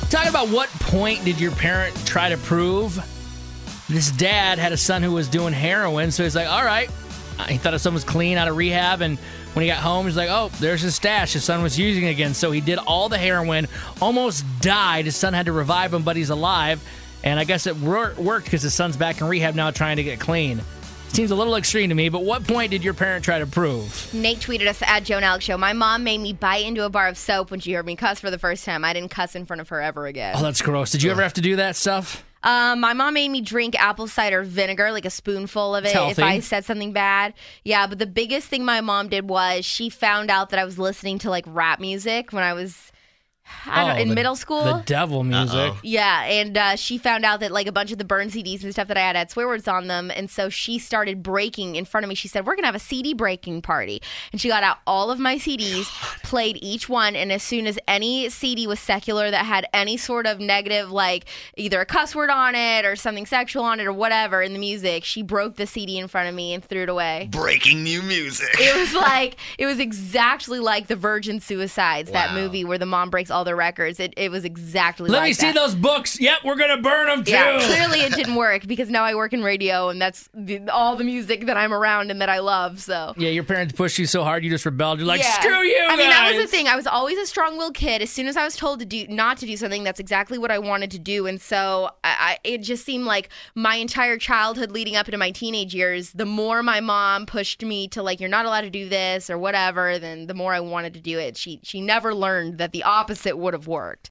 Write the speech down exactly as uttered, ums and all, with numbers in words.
Talk about what point did your parent try to prove? This dad had a son who was doing heroin, so he's like, all right. He thought his son was clean out of rehab, and when he got home, he's like, oh, there's his stash. His son was using it again. So he did all the heroin, almost died. His son had to revive him, but he's alive. And I guess it wor- worked because his son's back in rehab now trying to get clean. Seems a little extreme to me, but what point did your parent try to prove? Nate tweeted us at Joe and Alex Show. My mom made me bite into a bar of soap when she heard me cuss for the first time. I didn't cuss in front of her ever again. Oh, that's gross. Did you ever have to do that stuff? Um, my mom made me drink apple cider vinegar, like a spoonful of it, if I said something bad. Yeah, but the biggest thing my mom did was she found out that I was listening to like rap music when I was... I don't, oh, in the, middle school. The devil music. Uh-oh. Yeah, and uh, she found out that like a bunch of the burn C Ds and stuff that I had had swear words on them, and so she started breaking in front of me. She said, we're going to have a C D breaking party. And she got out all of my C Ds, played each one, and as soon as any C D was secular that had any sort of negative, like either a cuss word on it or something sexual on it or whatever in the music, she broke the C D in front of me and threw it away. Breaking new music. It was like, it was exactly like the Virgin Suicides, that Wow. movie where the mom breaks all their records. It it was exactly Let like me see that. those books. Yep, we're going to burn them too. Yeah, clearly it didn't work because now I work in radio and that's the, all the music that I'm around and that I love. So Yeah, your parents pushed you so hard you just rebelled. You're like, yeah. screw you I mean, that was the guys. thing. I was always a strong-willed kid. As soon as I was told to do not to do something, that's exactly what I wanted to do. And so I, I, it just seemed like my entire childhood leading up into my teenage years, the more my mom pushed me to like, you're not allowed to do this or whatever, then the more I wanted to do it. She she never learned that the opposite would have worked.